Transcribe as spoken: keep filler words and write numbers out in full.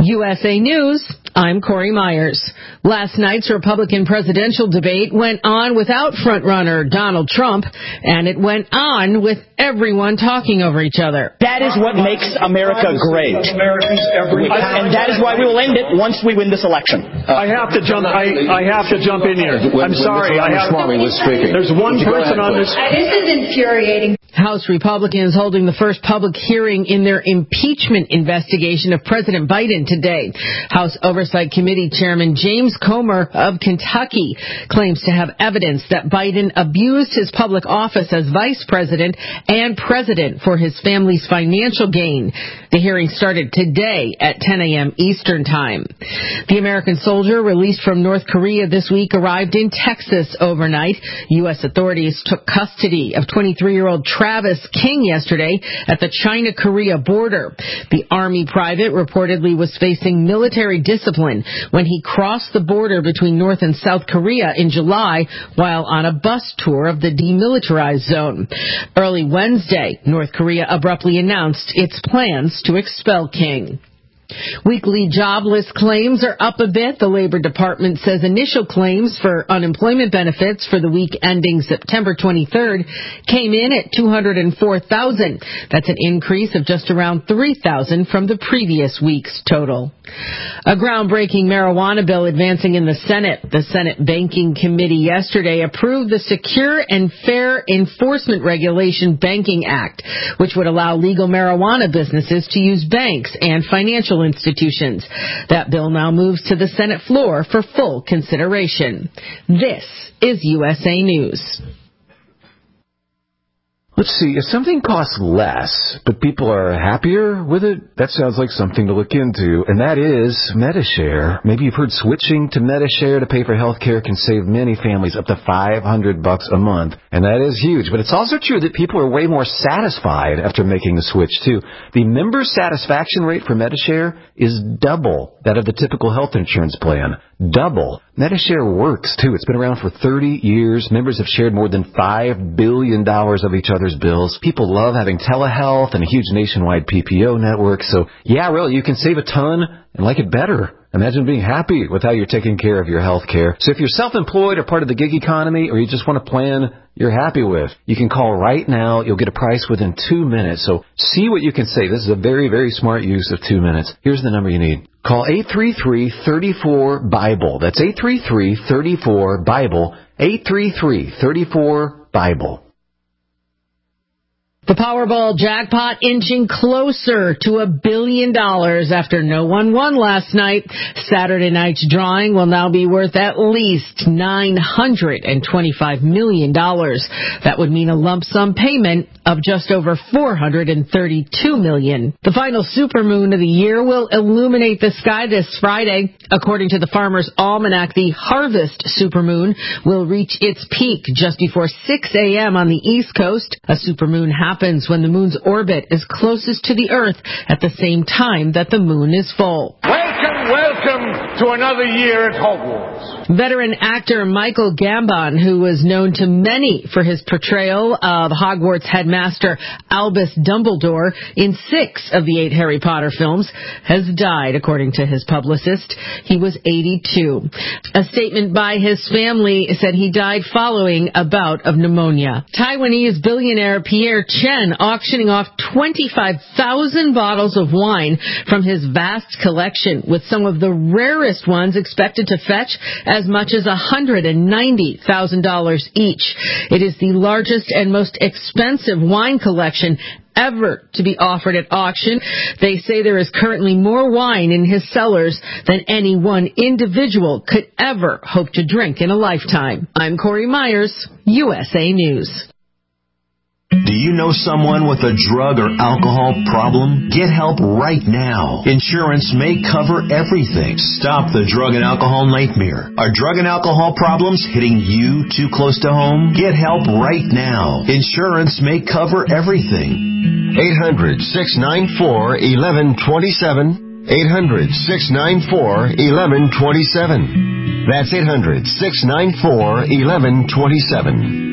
U S A News, I'm Corey Myers. Last night's Republican presidential debate went on without frontrunner Donald Trump, and it went on with everyone talking over each other. That is what makes America great. And that is why we will end it once we win this election. I have to jump I, I have to jump in here. I'm sorry. I have, there's one person on this. This is infuriating. House Republicans holding the first public hearing in their impeachment investigation of President Biden today. House Oversight Committee Chairman James Comer of Kentucky claims to have evidence that Biden abused his public office as vice president and president for his family's financial gain. The hearing started today at ten a.m. Eastern Time. The American soldier released from North Korea this week arrived in Texas overnight. U S authorities took custody of twenty-three-year-old Travis King yesterday at the China-Korea border. The Army private reportedly was facing military discipline when he crossed the border between North and South Korea in July while on a bus tour of the demilitarized zone. Early Wednesday, North Korea abruptly announced its plans to expel King. Weekly jobless claims are up a bit. The Labor Department says initial claims for unemployment benefits for the week ending September twenty-third came in at two hundred four thousand. That's an increase of just around three thousand from the previous week's total. A groundbreaking marijuana bill advancing in the Senate. The Senate Banking Committee yesterday approved the Secure and Fair Enforcement Regulation Banking Act, which would allow legal marijuana businesses to use banks and financial institutions. That bill now moves to the Senate floor for full consideration. This is U S A News. Let's see, if something costs less, but people are happier with it, that sounds like something to look into, and that is Medi-Share. Maybe you've heard switching to Medi-Share to pay for health care can save many families up to five hundred bucks a month, and that is huge. But it's also true that people are way more satisfied after making the switch, too. The member satisfaction rate for Medi-Share is double that of the typical health insurance plan. Double. Medi-Share works, too. It's been around for thirty years. Members have shared more than five billion dollars of each other's bills. People love having telehealth and a huge nationwide P P O network. So, yeah, really, you can save a ton and like it better. Imagine being happy with how you're taking care of your health care. So if you're self-employed or part of the gig economy, or you just want a plan you're happy with, you can call right now. You'll get a price within two minutes. So see what you can save. This is a very, very smart use of two minutes. Here's the number you need. Call eight three three, three four, BIBLE. That's eight three three, three four, BIBLE. eight three three, three four, BIBLE. The Powerball jackpot inching closer to a billion dollars after no one won last night. Saturday night's drawing will now be worth at least nine hundred twenty-five million dollars. That would mean a lump sum payment of just over four hundred thirty-two million dollars. The final supermoon of the year will illuminate the sky this Friday. According to the Farmer's Almanac, the harvest supermoon will reach its peak just before six a.m. on the East Coast. A supermoon happens happens when the moon's orbit is closest to the Earth at the same time that the moon is full. Welcome, welcome to another year at Hogwarts. Veteran actor Michael Gambon, who was known to many for his portrayal of Hogwarts headmaster Albus Dumbledore in six of the eight Harry Potter films, has died, according to his publicist. He was eighty-two. A statement by his family said he died following a bout of pneumonia. Taiwanese billionaire Pierre Chen auctioning off twenty-five thousand bottles of wine from his vast collection, with some of the rarest ones expected to fetch as much as one hundred ninety thousand dollars each. It is the largest and most expensive wine collection ever to be offered at auction. They say there is currently more wine in his cellars than any one individual could ever hope to drink in a lifetime. I'm Corey Myers, U S A News. Do you know someone with a drug or alcohol problem? Get help right now. Insurance may cover everything. Stop the drug and alcohol nightmare. Are drug and alcohol problems hitting you too close to home? Get help right now. Insurance may cover everything. eight hundred, six nine four, one one two seven. eight hundred, six nine four, one one two seven. That's eight hundred, six nine four, one one two seven.